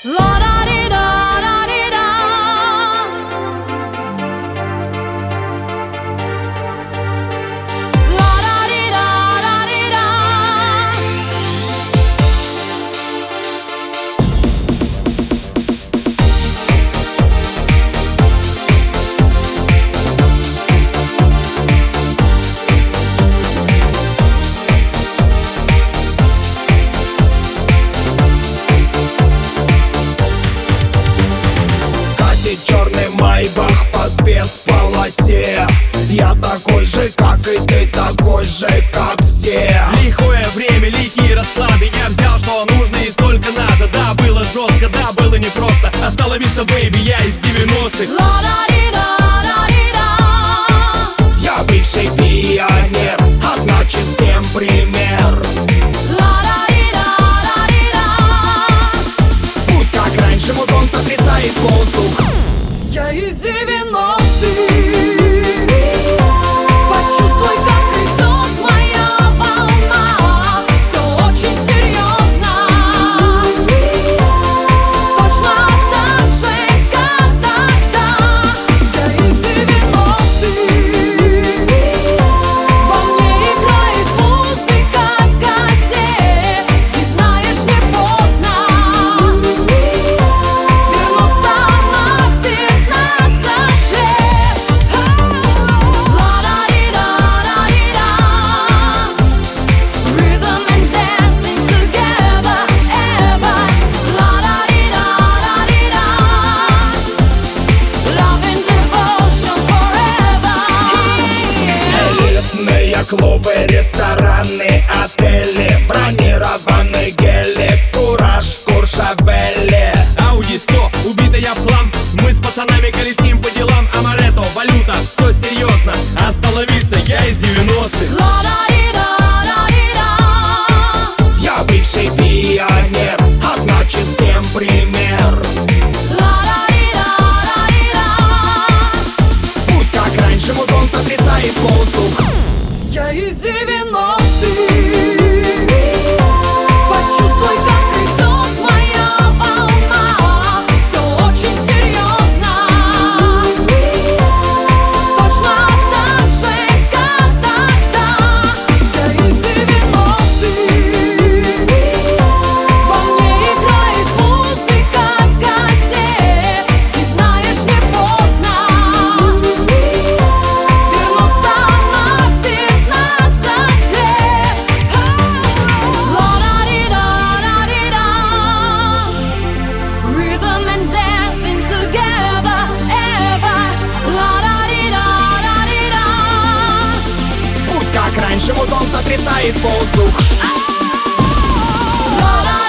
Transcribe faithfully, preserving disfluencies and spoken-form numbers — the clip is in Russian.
Черный майбах по спецполосе. Я такой же, как и ты, такой же, как все. Лихое время, лихие расклады. Я взял, что нужно и сколько надо. Да, было жестко, да, было непросто. Осталась виста, бэйби, я из девяностых. Я бывший пионер, а значит всем пример. Пусть как раньше музон сотрясает воздух. Я из девяностых. Почувствуй, как идет моя волна. Все очень серьезно. Точно так же, как тогда. Я из девяностых. Во мне играет музыка с кассет. И знаешь, не поздно вернуться на пятнадцать лет. Rhythm and dancing together ever. Love and devotion forever. Элитные клубы, рестораны, отели, бронированные гели, кураж, Куршавели. Ауди сто, убита я в хлам. Мы с пацанами колесим по делам. Амаретто, валюта, все серьезно. Астала виста, я из девяностых. Я бывший пионер, а значит всем пример. Пусть как раньше музон сотрясает воздух. Я из девяностых. Почувствуй, как идет моя волна. Все очень серьезно. Точно так же, как тогда. Я из девяностых. Во мне играет музыка с кассет. И знаешь, не поздно вернуться на пятнадцать лет. Rhythm and dancing together ever. Пусть как раньше музон сотрясает воздух. La la